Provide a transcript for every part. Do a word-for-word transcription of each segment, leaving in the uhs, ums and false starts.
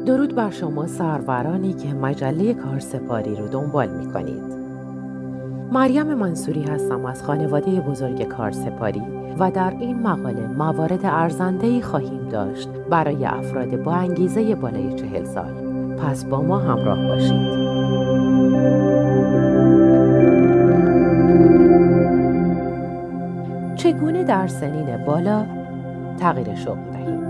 درود بر شما سرورانی که مجله کارسپاری رو دنبال می کنید. مریم منصوری هستم از خانواده بزرگ کارسپاری و در این مقاله موارد ارزنده‌ای خواهیم داشت برای افراد با انگیزه بالای چهل سال. پس با ما همراه باشید. چگونه در سنین بالا تغییر شغل دهید؟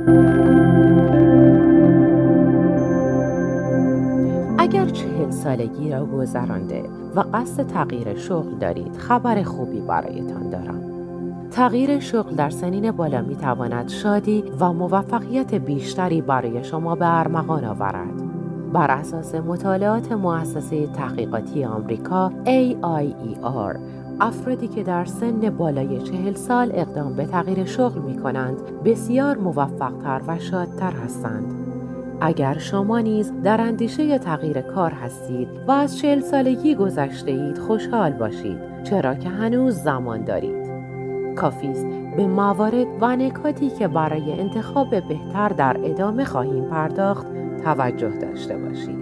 اگر چهل سالگی را گذرانده و قصد تغییر شغل دارید، خبر خوبی برایتان دارم. تغییر شغل در سنین بالا می تواند شادی و موفقیت بیشتری برای شما به ارمغان آورد. بر اساس مطالعات مؤسسه تحقیقاتی آمریکا ای آی ای آر، افرادی که در سن بالای چهل سال اقدام به تغییر شغل می کنند بسیار موفق‌تر و شادتر هستند. اگر شما نیز در اندیشه تغییر کار هستید و از چهل سالگی گذشته اید، خوشحال باشید، چرا که هنوز زمان دارید. کافی است به موارد و نکاتی که برای انتخاب بهتر در ادامه خواهیم پرداخت توجه داشته باشید.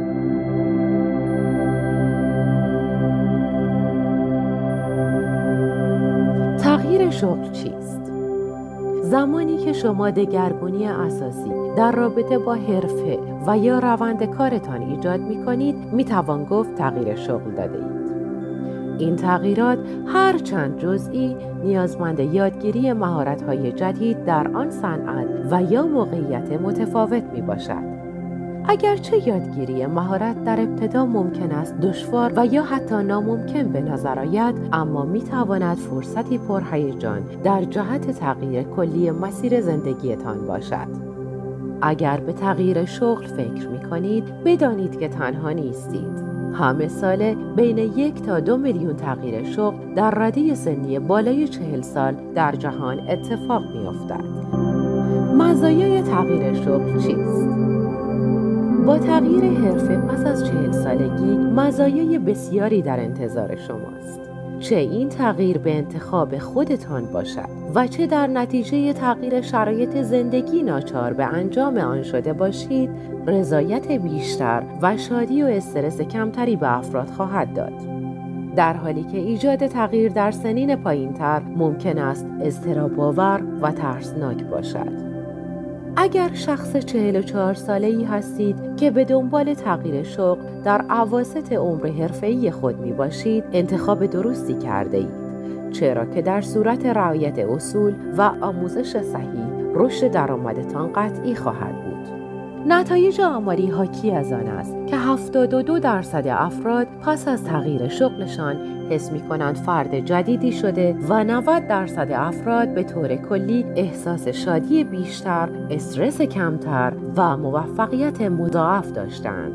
تغییر شغل چیست؟ زمانی که شما دگرگونی اساسی در رابطه با حرفه و یا روند کارتان ایجاد می کنید، می توان گفت تغییر شغل داده اید. این تغییرات هر چند جزئی نیازمند یادگیری مهارت‌های جدید در آن صنعت و یا موقعیت متفاوت می باشد. اگرچه یادگیری مهارت در ابتدا ممکن است دشوار و یا حتی ناممکن به نظر آید، اما می تواند فرصتی پرهیجان در جهت تغییر کلی مسیر زندگیتان باشد. اگر به تغییر شغل فکر می کنید، بدانید که تنها نیستید. همه ساله بین یک تا دو میلیون تغییر شغل در رده سنی بالای چهل سال در جهان اتفاق می افتد. مزایای تغییر شغل چیست؟ با تغییر حرفه پس از چهل سالگی مزایای بسیاری در انتظار شماست. چه این تغییر به انتخاب خودتان باشد و چه در نتیجه تغییر شرایط زندگی ناچار به انجام آن شده باشید، رضایت بیشتر و شادی و استرس کمتری به افراد خواهد داد. در حالی که ایجاد تغییر در سنین پایین‌تر ممکن است اضطراب‌آور و ترسناک باشد. اگر شخص چهل و چهار ساله‌ای هستید که به دنبال تغییر شغل در اواسط عمر حرفه‌ای خود می باشید، انتخاب درستی کرده اید، چرا که در صورت رعایت اصول و آموزش صحیح رشد درآمدتان قطعی خواهد بود. نتایج آماری حاکی از آن است که هفتاد و دو درصد افراد پس از تغییر شغلشان حس می‌کنند فرد جدیدی شده و نود درصد افراد به طور کلی احساس شادی بیشتر، استرس کمتر و موفقیت مضاعف داشتند.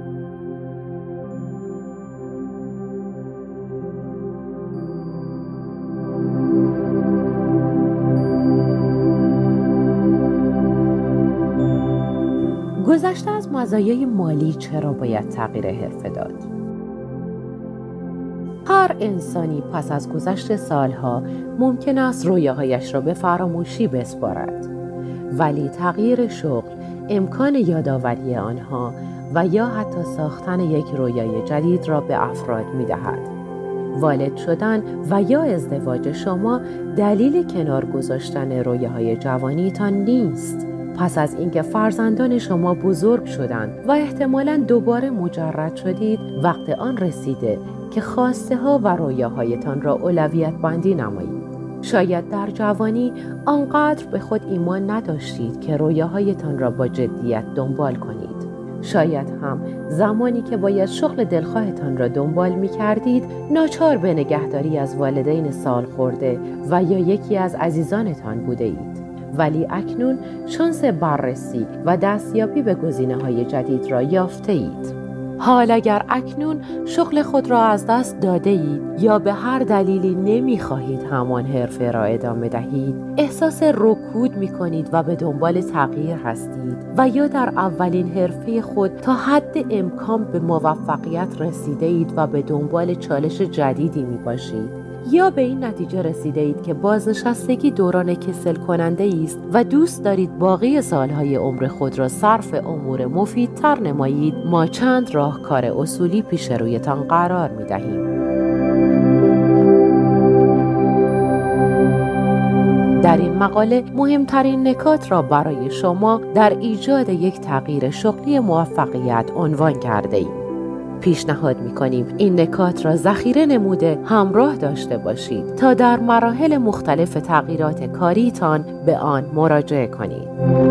گذشته از مزایای مالی، چرا باید تغییر حرفه داد؟ هر انسانی پس از گذشت سالها ممکن است رویاهایش را به فراموشی بسپارد، ولی تغییر شغل امکان یادآوری آنها و یا حتی ساختن یک رویای جدید را به افراد می‌دهد. والد شدن و یا ازدواج شما دلیل کنار گذاشتن رویاهای جوانیتان نیست. پس از اینکه فرزندان شما بزرگ شدند و احتمالاً دوباره مجرد شدید، وقت آن رسیده که خواسته ها و رویاهایتان را اولویت بندی نمایید. شاید در جوانی آنقدر به خود ایمان نداشتید که رویاهایتان را با جدیت دنبال کنید. شاید هم زمانی که باید شغل دلخواهتان را دنبال می کردید، ناچار به نگهداری از والدین سال خورده و یا یکی از عزیزانتان بوده اید. ولی اکنون شانس بررسی و دستیابی به گزینه‌های جدید را یافته اید. حال اگر اکنون شغل خود را از دست داده اید یا به هر دلیلی نمی خواهید همان حرفه را ادامه دهید، احساس رکود می کنید و به دنبال تغییر هستید و یا در اولین حرفه خود تا حد امکان به موفقیت رسیده اید و به دنبال چالش جدیدی می باشید، یا به این نتیجه رسیده اید که بازنشستگی دوران کسل کننده است و دوست دارید باقی سالهای عمر خود را صرف امور مفیدتر نمایید، ما چند راهکار اصولی پیش رویتان قرار می دهیم. در این مقاله مهمترین نکات را برای شما در ایجاد یک تغییر شغلی موفقیت عنوان کرده ایم. پیشنهاد می‌کنیم این نکات را ذخیره نموده همراه داشته باشید تا در مراحل مختلف تغییرات کاریتان به آن مراجعه کنید.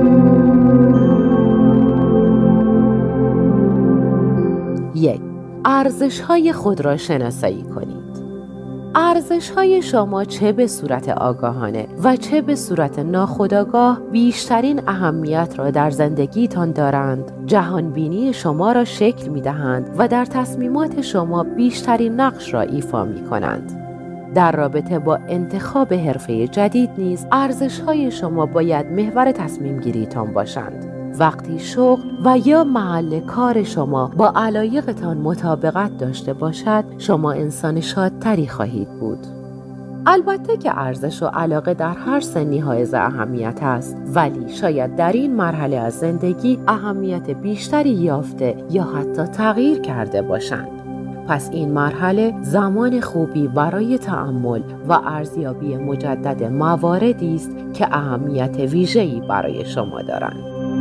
یک. ارزش‌های خود را شناسایی کنید. ارزش‌های شما چه به صورت آگاهانه و چه به صورت ناخودآگاه بیشترین اهمیت را در زندگیتان دارند، جهانبینی شما را شکل می‌دهند و در تصمیمات شما بیشترین نقش را ایفا می‌کنند. در رابطه با انتخاب حرفه جدید نیز ارزش‌های شما باید محور تصمیم گیریتان باشند. وقتی شغل و یا محل کار شما با علایقتان مطابقت داشته باشد، شما انسان شادتری خواهید بود. البته که ارزش و علاقه در هر سنی حائز اهمیت است، ولی شاید در این مرحله از زندگی اهمیت بیشتری یافته یا حتی تغییر کرده باشند. پس این مرحله زمان خوبی برای تأمل و ارزیابی مجدد مواردی است که اهمیت ویژه‌ای برای شما دارند.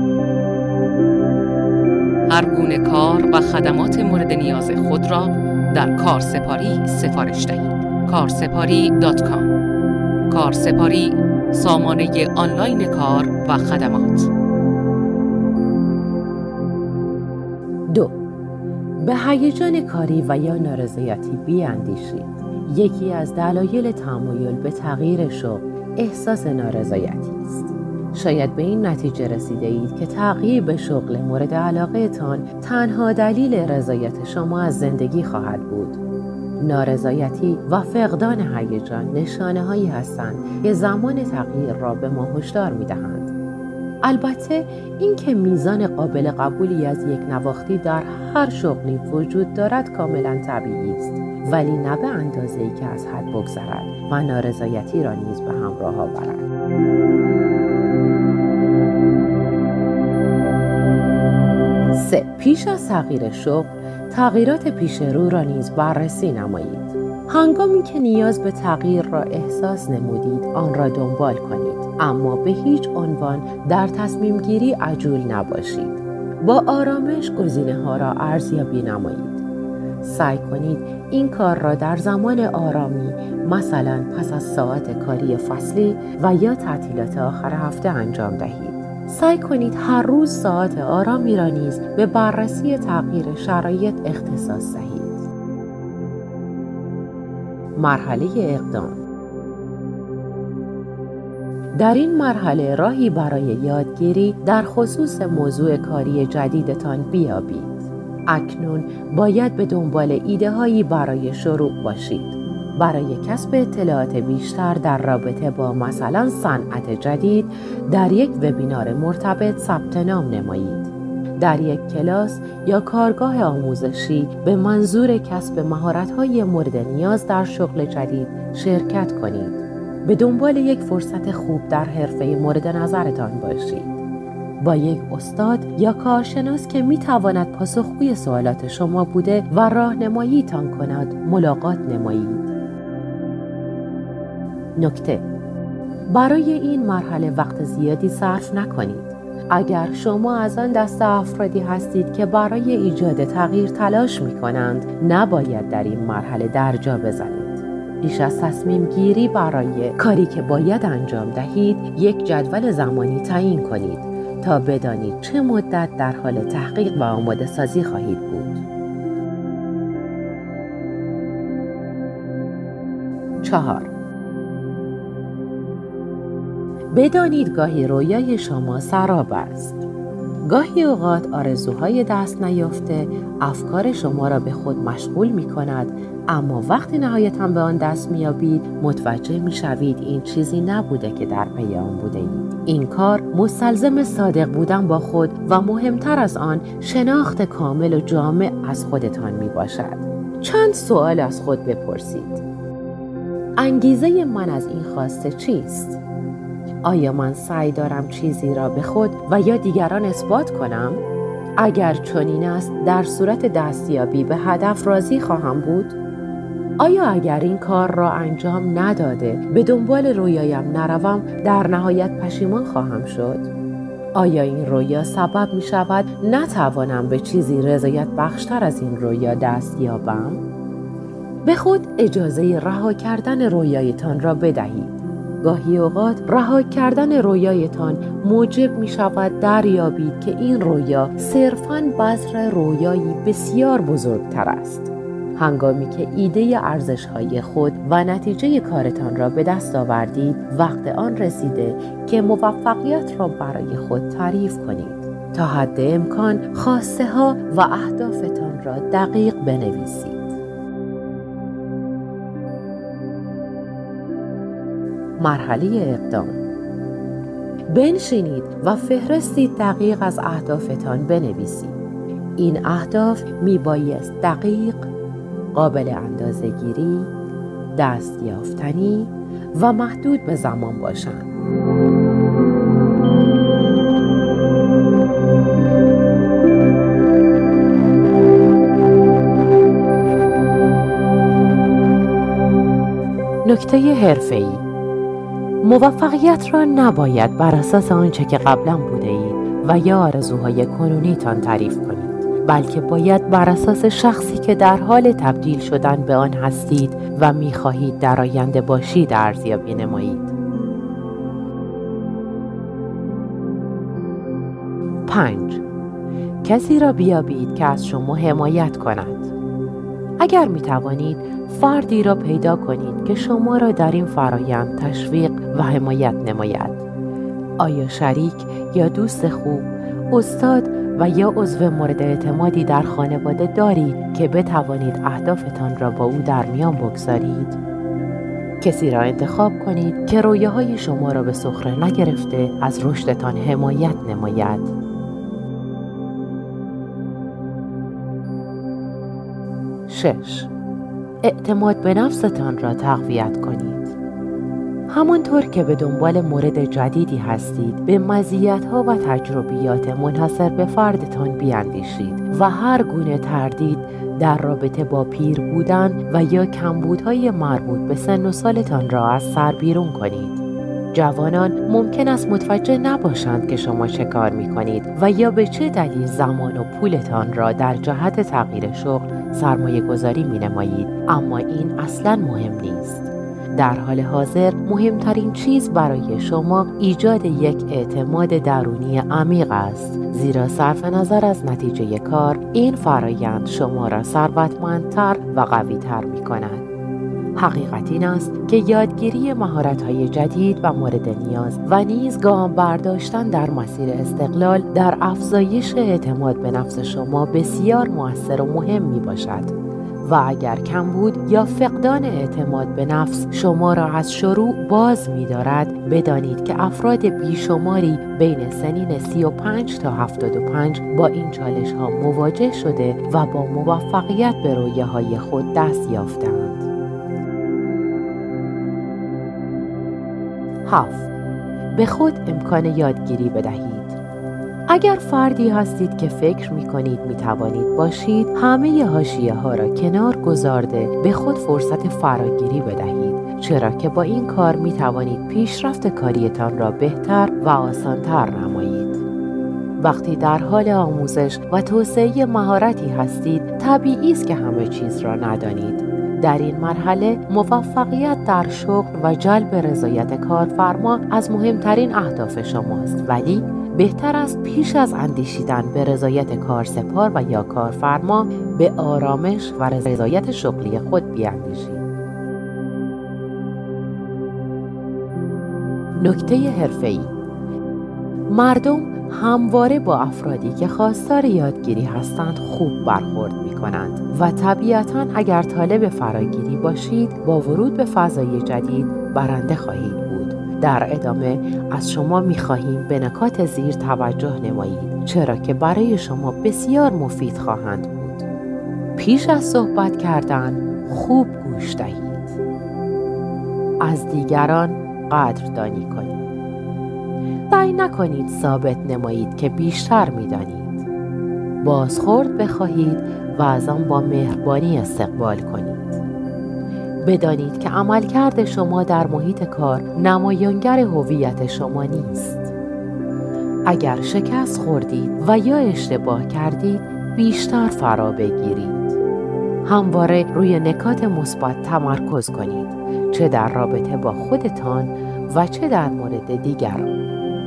هر گونه کار و خدمات مورد نیاز خود را در کارسپاری سفارش دهید. کارسپاری دات کام. کارسپاری، سامانه آنلاین کار و خدمات. دو. به هیجان کاری و یا نارضایتی بیاندیشید. یکی از دلایل تمایل به تغییر شغل احساس نارضایتی است. شاید به این نتیجه رسیده اید که تغییر به شغل مورد علاقه تان تنها دلیل رضایت شما از زندگی خواهد بود. نارضایتی و فقدان هیجان نشانه هایی هستند که زمان تغییر را به ما هشدار می دهند. البته این که میزان قابل قبولی از یک نواختی در هر شغلی وجود دارد کاملا طبیعی است، ولی نه به اندازه‌ای که از حد بگذرد و نارضایتی را نیز به همراه آورد. سه. پیش از تغییر شغل، تغییرات پیش رو را نیز بررسی نمایید. هنگامی که نیاز به تغییر را احساس نمودید، آن را دنبال کنید، اما به هیچ عنوان در تصمیم گیری عجول نباشید. با آرامش گزینه‌ها را ارزیابی نمایید. سعی کنید این کار را در زمان آرامی، مثلا پس از ساعت کاری فصلی و یا تعطیلات آخر هفته انجام دهید. سعی کنید هر روز ساعت آرامی را نیز به بررسی تغییر شرایط اختصاص دهید. مرحله اقدام. در این مرحله راهی برای یادگیری در خصوص موضوع کاری جدیدتان بیابید. اکنون باید به دنبال ایده هایی برای شروع باشید. برای کسب اطلاعات بیشتر در رابطه با مثلا صنعت جدید، در یک وبینار مرتبط ثبت نام نمایید. در یک کلاس یا کارگاه آموزشی به منظور کسب مهارت‌های مورد نیاز در شغل جدید شرکت کنید. به دنبال یک فرصت خوب در حرفه مورد نظرتان باشید. با یک استاد یا کارشناس که می‌تواند پاسخگوی سوالات شما بوده و راهنماییتان کند ملاقات نمایید. نکته: برای این مرحله وقت زیادی صرف نکنید. اگر شما از آن دسته افرادی هستید که برای ایجاد تغییر تلاش می‌کنند، نباید در این مرحله درجا بزنید. پیش از تصمیم گیری برای کاری که باید انجام دهید، یک جدول زمانی تعیین کنید تا بدانید چه مدت در حال تحقیق و آماده سازی خواهید بود. چهار. بدانید گاهی رویای شما سراب است. گاهی اوقات آرزوهای دست نیافته افکار شما را به خود مشغول می کند، اما وقتی نهایتاً به آن دست می یابید متوجه می شوید این چیزی نبوده که در پی آن بوده اید. این کار مستلزم صادق بودن با خود و مهمتر از آن شناخت کامل و جامع از خودتان می باشد. چند سوال از خود بپرسید. انگیزه من از این خواسته چیست؟ آیا من سعی دارم چیزی را به خود و یا دیگران اثبات کنم؟ اگر چنین است، در صورت دستیابی به هدف راضی خواهم بود؟ آیا اگر این کار را انجام نداده به دنبال رویایم نروم، در نهایت پشیمان خواهم شد؟ آیا این رویا سبب می شود نتوانم به چیزی رضایت بخشتر از این رویا دست یابم؟ به خود اجازه رها کردن رویایتان را بدهید. گاهی اوقات رها کردن رویایتان موجب می شود دریابید که این رویا صرفاً بذر رویایی بسیار بزرگتر است. هنگامی که ایده ارزش‌های خود و نتیجه کارتان را به دست آوردید، وقت آن رسیده که موفقیت را برای خود تعریف کنید. تا حد امکان خواسته ها و اهدافتان را دقیق بنویسید. مرحله اقدام. بنشینید و فهرستی دقیق از اهدافتان بنویسید. این اهداف می بایست دقیق، قابل اندازه‌گیری، دستیافتنی و محدود به زمان باشند. نکته حرفه‌ای: موفقیت را نباید بر اساس آنچه که قبلا بوده اید و یا آرزوهای کنونیتان تعریف کنید، بلکه باید بر اساس شخصی که در حال تبدیل شدن به آن هستید و می‌خواهید در آینده باشید ارزیابی نمایید. پنج. کسی را بیابید که از شما حمایت کند. اگر می توانید فردی را پیدا کنید که شما را در این فرایند تشویق و حمایت نماید. آیا شریک یا دوست خوب، استاد و یا عضو مورد اعتمادی در خانواده دارید که بتوانید اهدافتان را با او در میان بگذارید؟ کسی را انتخاب کنید که رویاهای شما را به سخره نگرفته از رشدتان حمایت نماید. شش. اعتماد به نفستان را تقویت کنید. همانطور که به دنبال مورد جدیدی هستید، به مزیت‌ها و تجربیات منحصر به فردتان بیاندیشید و هر گونه تردید در رابطه با پیر بودن و یا کمبودهای مربوط به سن و سالتان را از سر بیرون کنید. جوانان ممکن است متوجه نباشند که شما چه کار می کنید و یا به چه دلیل زمان و پولتان را در جهت تغییر شغل سرمایه گذاری می نمایید، اما این اصلاً مهم نیست. در حال حاضر مهمترین چیز برای شما ایجاد یک اعتماد درونی عمیق است، زیرا صرف نظر از نتیجه کار، این فرایند شما را ثروتمندتر و قوی‌تر می کند. حقیقت این است که یادگیری مهارت‌های جدید و مورد نیاز و نیز گام برداشتن در مسیر استقلال در افزایش اعتماد به نفس شما بسیار مؤثر و مهم می‌باشد. و اگر کمبود یا فقدان اعتماد به نفس شما را از شروع باز می‌دارد، بدانید که افراد بیشماری بین سنین سی و پنج تا هفتاد و پنج با این چالش‌ها مواجه شده و با موفقیت به رویاهای خود دست یافتند. هفت. به خود امکان یادگیری بدهید. اگر فردی هستید که فکر می کنید می توانید باشید، همه حاشیه ها را کنار گذارده به خود فرصت فراگیری بدهید، چرا که با این کار می توانید پیشرفت کاریتان را بهتر و آسانتر نمایید. وقتی در حال آموزش و توسعه مهارتی هستید، طبیعی است که همه چیز را ندانید. در این مرحله موفقیت در شغل و جلب رضایت کارفرما از مهمترین اهداف شماست، ولی بهتر است پیش از اندیشیدن به رضایت کارسپار و یا کارفرما به آرامش و رضایت شغلی خود بیاندیشید. نکته حرفه‌ای: مردم همواره با افرادی که خواستار یادگیری هستند خوب برخورد می کنند و طبیعتاً اگر طالب فراگیری باشید با ورود به فضای جدید برنده خواهید بود. در ادامه از شما می خواهیم به نکات زیر توجه نمایید، چرا که برای شما بسیار مفید خواهند بود. پیش از صحبت کردن خوب گوش دهید. از دیگران قدردانی کنید. سعی نکنید ثابت نمایید که بیشتر می‌دانید. بازخورد بخواهید و از آن با مهربانی استقبال کنید. بدانید که عملکرد شما در محیط کار نمایانگر هویت شما نیست. اگر شکست خوردید و یا اشتباه کردید، بیشتر فرا بگیرید. همواره روی نکات مثبت تمرکز کنید، چه در رابطه با خودتان و چه در مورد دیگران.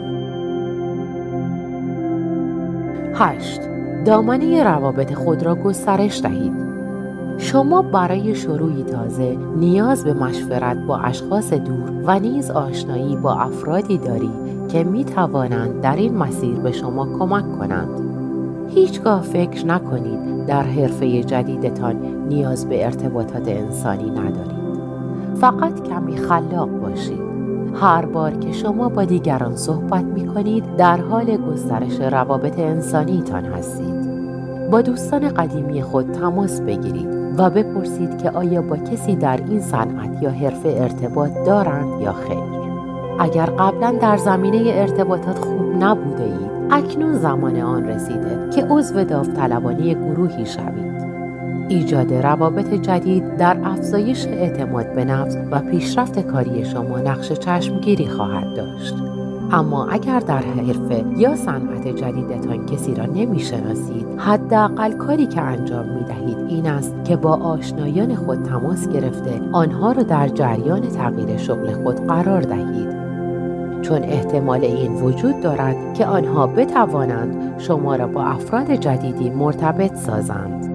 هشت. دامنه روابط خود را گسترش دهید. شما برای شروعی تازه نیاز به مشورت با اشخاص دور و نیز آشنایی با افرادی دارید که می توانند در این مسیر به شما کمک کنند. هیچگاه فکر نکنید در حرفه جدیدتان نیاز به ارتباطات انسانی ندارید. فقط کمی خلاق باشید. هر بار که شما با دیگران صحبت می کنید در حال گسترش روابط انسانیتان هستید. با دوستان قدیمی خود تماس بگیرید و بپرسید که آیا با کسی در این صنعت یا حرفه ارتباط دارند یا خیر. اگر قبلا در زمینه ارتباطات خوب نبوده اید، اکنون زمان آن رسیده که عضو داوطلبانه گروهی شوید. ایجاد روابط جدید در افزایش اعتماد به نفس و پیشرفت کاری شما نقش چشمگیری خواهد داشت. اما اگر در حرفه یا صنعت جدیدتان کسی را نمی‌شناسید، حداقل کاری که انجام می‌دهید این است که با آشنایان خود تماس گرفته آنها را در جریان تغییر شغل خود قرار دهید، چون احتمال این وجود دارد که آنها بتوانند شما را با افراد جدیدی مرتبط سازند.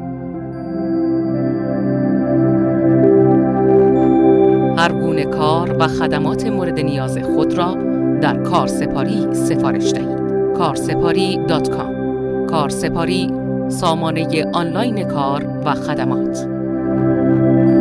هر گونه کار و خدمات مورد نیاز خود را در کارسپاری سفارش دهید. کارسپاری دات کام. کارسپاری، سامانه آنلاین کار و خدمات.